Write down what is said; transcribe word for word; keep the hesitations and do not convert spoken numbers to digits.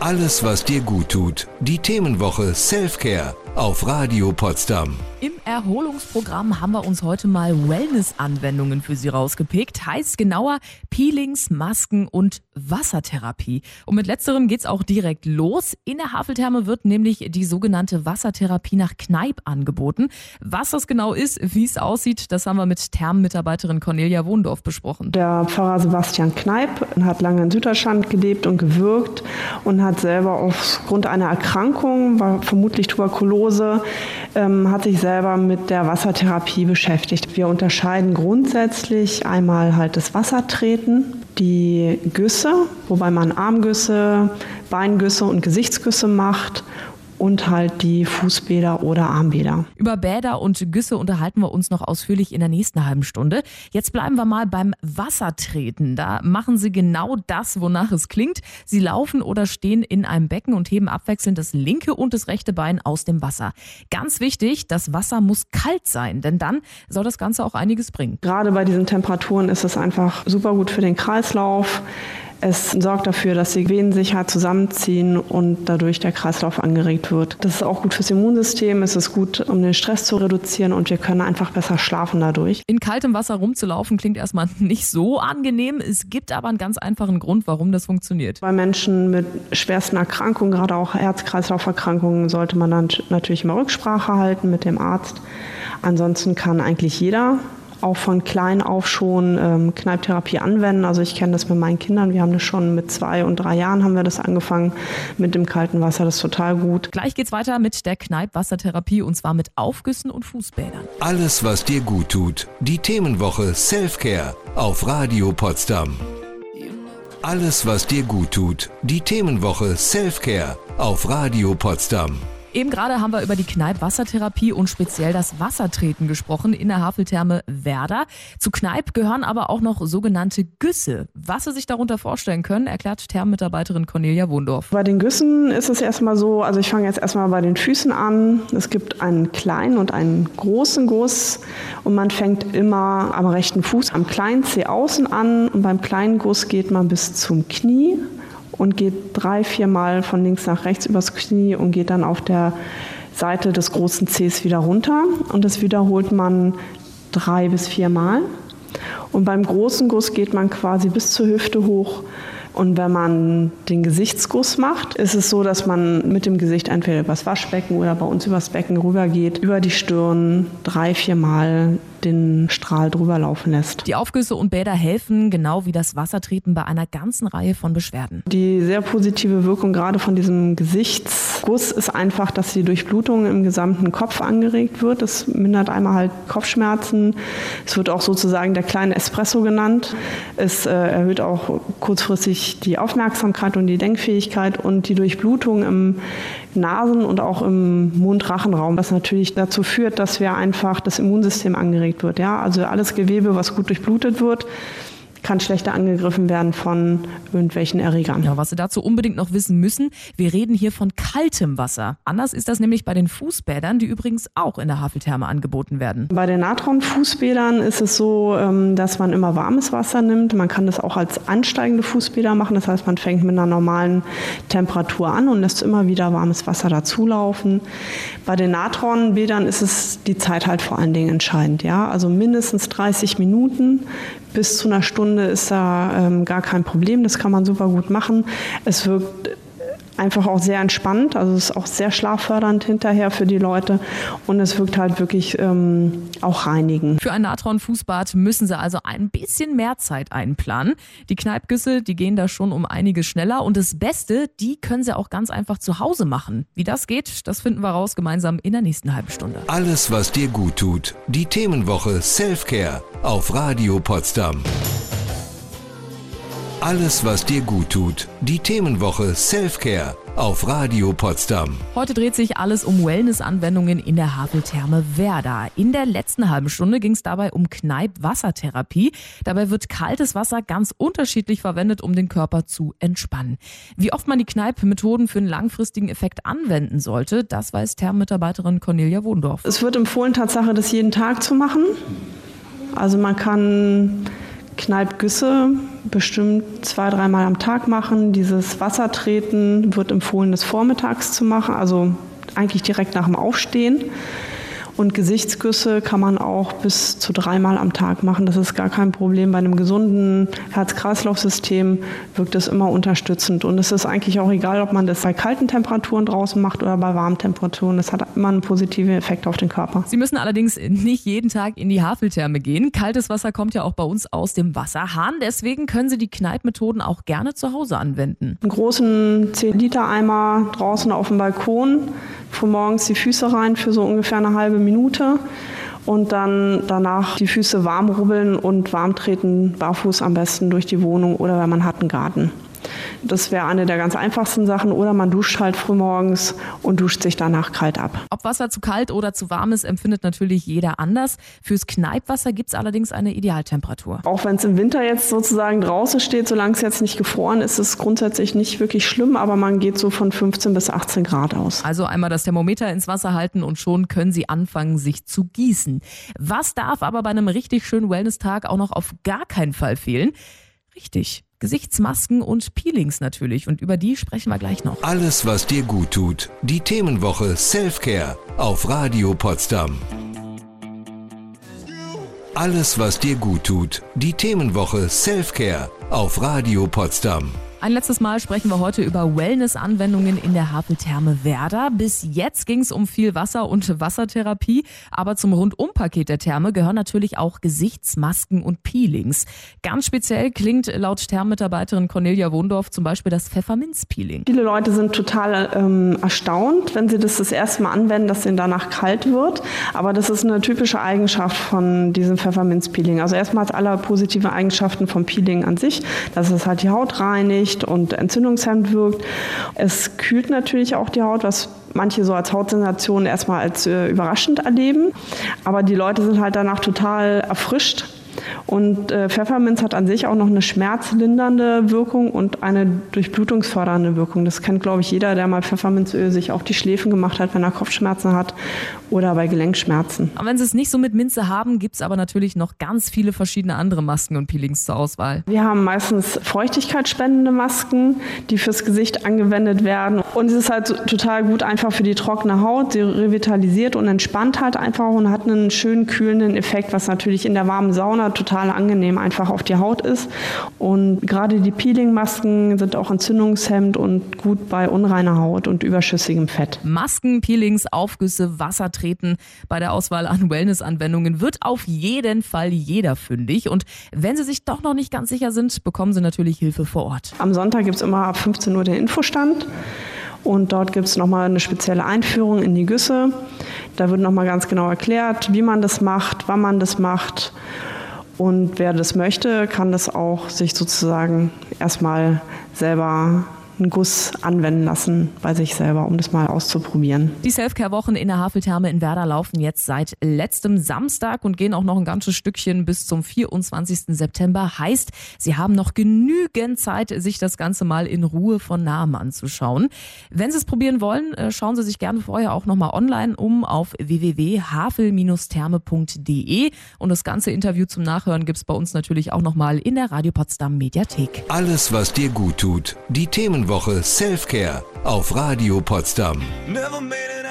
Alles, was dir gut tut. Die Themenwoche Self-Care auf Radio Potsdam. Im Erholungsprogramm haben wir uns heute mal Wellness-Anwendungen für Sie rausgepickt. Heißt genauer Peelings, Masken und Wassertherapie. Und mit letzterem geht's auch direkt los. In der Haveltherme wird nämlich die sogenannte Wassertherapie nach Kneipp angeboten. Was das genau ist, wie es aussieht, das haben wir mit Thermenmitarbeiterin Cornelia Wohndorf besprochen. Der Pfarrer Sebastian Kneipp hat lange in Süddeutschland gelebt und gewirkt und hat selber aufgrund einer Erkrankung, war vermutlich Tuberkulose, ähm, hat sich selber mit der Wassertherapie beschäftigt. Wir unterscheiden grundsätzlich einmal halt das Wassertreten, die Güsse, wobei man Armgüsse, Beingüsse und Gesichtsgüsse macht, und halt die Fußbäder oder Armbäder. Über Bäder und Güsse unterhalten wir uns noch ausführlich in der nächsten halben Stunde. Jetzt bleiben wir mal beim Wassertreten. Da machen Sie genau das, wonach es klingt. Sie laufen oder stehen in einem Becken und heben abwechselnd das linke und das rechte Bein aus dem Wasser. Ganz wichtig, das Wasser muss kalt sein, denn dann soll das Ganze auch einiges bringen. Gerade bei diesen Temperaturen ist es einfach super gut für den Kreislauf. Es sorgt dafür, dass die Venen sich halt zusammenziehen und dadurch der Kreislauf angeregt wird. Das ist auch gut fürs Immunsystem, es ist gut, um den Stress zu reduzieren und wir können einfach besser schlafen dadurch. In kaltem Wasser rumzulaufen klingt erstmal nicht so angenehm. Es gibt aber einen ganz einfachen Grund, warum das funktioniert. Bei Menschen mit schwersten Erkrankungen, gerade auch Herz-Kreislauf-Erkrankungen, sollte man dann natürlich immer Rücksprache halten mit dem Arzt. Ansonsten kann eigentlich jeder auch von klein auf schon ähm, Kneipptherapie anwenden. Also ich kenne das mit meinen Kindern. Wir haben das schon mit zwei und drei Jahren haben wir das angefangen mit dem kalten Wasser. Das ist total gut. Gleich geht's weiter mit der Kneipp-Wassertherapie und zwar mit Aufgüssen und Fußbädern. Alles, was dir gut tut. Die Themenwoche Self-Care auf Radio Potsdam. Alles, was dir gut tut. Die Themenwoche Self-Care auf Radio Potsdam. Eben gerade haben wir über die Kneipp-Wassertherapie und speziell das Wassertreten gesprochen in der Haveltherme Werder. Zu Kneipp gehören aber auch noch sogenannte Güsse. Was Sie sich darunter vorstellen können, erklärt Thermenmitarbeiterin Cornelia Wohndorf. Bei den Güssen ist es erstmal so, also ich fange jetzt erstmal bei den Füßen an. Es gibt einen kleinen und einen großen Guss und man fängt immer am rechten Fuß am kleinen Zeh außen an und beim kleinen Guss geht man bis zum Knie und geht drei, vier Mal von links nach rechts übers Knie und geht dann auf der Seite des großen Zehs wieder runter. Und das wiederholt man drei bis vier Mal. Und beim großen Guss geht man quasi bis zur Hüfte hoch. Und wenn man den Gesichtsguss macht, ist es so, dass man mit dem Gesicht entweder übers Waschbecken oder bei uns übers Becken rübergeht, über die Stirn drei, vier Mal den Strahl drüber laufen lässt. Die Aufgüsse und Bäder helfen, genau wie das Wassertreten, bei einer ganzen Reihe von Beschwerden. Die sehr positive Wirkung gerade von diesem Gesichtsguss ist einfach, dass die Durchblutung im gesamten Kopf angeregt wird. Das mindert einmal halt Kopfschmerzen. Es wird auch sozusagen der kleine Espresso genannt. Es äh, erhöht auch kurzfristig die Aufmerksamkeit und die Denkfähigkeit und die Durchblutung im Nasen- und auch im Mund-Rachenraum, was natürlich dazu führt, dass wir einfach das Immunsystem angeregt wird. Ja? Also alles Gewebe, was gut durchblutet wird, kann schlechter angegriffen werden von irgendwelchen Erregern. Ja, was Sie dazu unbedingt noch wissen müssen, wir reden hier von kaltem Wasser. Anders ist das nämlich bei den Fußbädern, die übrigens auch in der Haveltherme angeboten werden. Bei den Natron-Fußbädern ist es so, dass man immer warmes Wasser nimmt. Man kann das auch als ansteigende Fußbäder machen. Das heißt, man fängt mit einer normalen Temperatur an und lässt immer wieder warmes Wasser dazulaufen. Bei den Natron-Bädern ist es die Zeit halt vor allen Dingen entscheidend. Ja? Also mindestens dreißig Minuten. Bis zu einer Stunde ist da ähm, gar kein Problem, das kann man super gut machen. Es wirkt einfach auch sehr entspannt, also es ist auch sehr schlaffördernd hinterher für die Leute und es wirkt halt wirklich ähm, auch reinigend. Für ein Natron-Fußbad müssen Sie also ein bisschen mehr Zeit einplanen. Die Kneippgüsse, die gehen da schon um einiges schneller und das Beste, die können Sie auch ganz einfach zu Hause machen. Wie das geht, das finden wir raus gemeinsam in der nächsten halben Stunde. Alles, was dir gut tut. Die Themenwoche Self-Care auf Radio Potsdam. Alles, was dir gut tut. Die Themenwoche Self-Care auf Radio Potsdam. Heute dreht sich alles um Wellness-Anwendungen in der Haveltherme Werder. In der letzten halben Stunde ging es dabei um Kneipp-Wassertherapie. Dabei wird kaltes Wasser ganz unterschiedlich verwendet, um den Körper zu entspannen. Wie oft man die Kneipp-Methoden für einen langfristigen Effekt anwenden sollte, das weiß Thermenmitarbeiterin Cornelia Wohndorf. Es wird empfohlen, Tatsache, das jeden Tag zu machen. Also man kann Kneippgüsse bestimmt zwei, dreimal am Tag machen. Dieses Wassertreten wird empfohlen, des Vormittags zu machen, also eigentlich direkt nach dem Aufstehen. Und Gesichtsgüsse kann man auch bis zu dreimal am Tag machen. Das ist gar kein Problem. Bei einem gesunden Herz-Kreislauf-System wirkt es immer unterstützend. Und es ist eigentlich auch egal, ob man das bei kalten Temperaturen draußen macht oder bei warmen Temperaturen. Das hat immer einen positiven Effekt auf den Körper. Sie müssen allerdings nicht jeden Tag in die Haveltherme gehen. Kaltes Wasser kommt ja auch bei uns aus dem Wasserhahn. Deswegen können Sie die Kneippmethoden auch gerne zu Hause anwenden. Einen großen zehn Liter Eimer draußen auf dem Balkon. Frühmorgens die Füße rein für so ungefähr eine halbe Minute und dann danach die Füße warm rubbeln und warm treten, barfuß am besten durch die Wohnung oder wenn man hat einen Garten. Das wäre eine der ganz einfachsten Sachen. Oder man duscht halt frühmorgens und duscht sich danach kalt ab. Ob Wasser zu kalt oder zu warm ist, empfindet natürlich jeder anders. Fürs Kneippwasser gibt es allerdings eine Idealtemperatur. Auch wenn es im Winter jetzt sozusagen draußen steht, solange es jetzt nicht gefroren ist, ist es grundsätzlich nicht wirklich schlimm, aber man geht so von fünfzehn bis achtzehn Grad aus. Also einmal das Thermometer ins Wasser halten und schon können Sie anfangen, sich zu gießen. Was darf aber bei einem richtig schönen Wellness-Tag auch noch auf gar keinen Fall fehlen? Richtig. Gesichtsmasken und Peelings natürlich. Und über die sprechen wir gleich noch. Alles, was dir gut tut. Die Themenwoche Selfcare auf Radio Potsdam. Alles, was dir gut tut. Die Themenwoche Selfcare auf Radio Potsdam. Ein letztes Mal sprechen wir heute über Wellness-Anwendungen in der Haveltherme Werder. Bis jetzt ging es um viel Wasser und Wassertherapie, aber zum Rundum-Paket der Therme gehören natürlich auch Gesichtsmasken und Peelings. Ganz speziell klingt laut Thermenmitarbeiterin Cornelia Wohndorf zum Beispiel das Pfefferminz-Peeling. Viele Leute sind total ähm, erstaunt, wenn sie das das erste Mal anwenden, dass ihnen danach kalt wird. Aber das ist eine typische Eigenschaft von diesem Pfefferminz-Peeling. Also erstmal hat alle positive Eigenschaften vom Peeling an sich, dass es halt die Haut reinigt und entzündungshemmend wirkt. Es kühlt natürlich auch die Haut, was manche so als Hautsensation erstmal als äh, überraschend erleben. Aber die Leute sind halt danach total erfrischt. Und äh, Pfefferminz hat an sich auch noch eine schmerzlindernde Wirkung und eine durchblutungsfördernde Wirkung. Das kennt, glaube ich, jeder, der mal Pfefferminzöl sich auf die Schläfen gemacht hat, wenn er Kopfschmerzen hat oder bei Gelenkschmerzen. Und wenn Sie es nicht so mit Minze haben, gibt es aber natürlich noch ganz viele verschiedene andere Masken und Peelings zur Auswahl. Wir haben meistens feuchtigkeitsspendende Masken, die fürs Gesicht angewendet werden. Und es ist halt so, total gut einfach für die trockene Haut. Sie revitalisiert und entspannt halt einfach und hat einen schönen kühlenden Effekt, was natürlich in der warmen Sauna total angenehm einfach auf die Haut ist. Und gerade die Peeling-Masken sind auch entzündungshemmend und gut bei unreiner Haut und überschüssigem Fett. Masken, Peelings, Aufgüsse, Wassertreten. Bei der Auswahl an Wellness-Anwendungen wird auf jeden Fall jeder fündig. Und wenn Sie sich doch noch nicht ganz sicher sind, bekommen Sie natürlich Hilfe vor Ort. Am Sonntag gibt es immer ab fünfzehn Uhr den Infostand. Und dort gibt es nochmal eine spezielle Einführung in die Güsse. Da wird nochmal ganz genau erklärt, wie man das macht, wann man das macht. Und wer das möchte, kann das auch sich sozusagen erstmal selber einen Guss anwenden lassen bei sich selber, um das mal auszuprobieren. Die Selfcare-Wochen in der Haveltherme in Werder laufen jetzt seit letztem Samstag und gehen auch noch ein ganzes Stückchen bis zum vierundzwanzigsten September. Heißt, Sie haben noch genügend Zeit, sich das Ganze mal in Ruhe von nahem anzuschauen. Wenn Sie es probieren wollen, schauen Sie sich gerne vorher auch nochmal online um auf w w w punkt havel therme punkt d e und das ganze Interview zum Nachhören gibt es bei uns natürlich auch nochmal in der Radio Potsdam Mediathek. Alles, was dir gut tut. Die Themenwoche Selfcare auf Radio Potsdam. Never made it.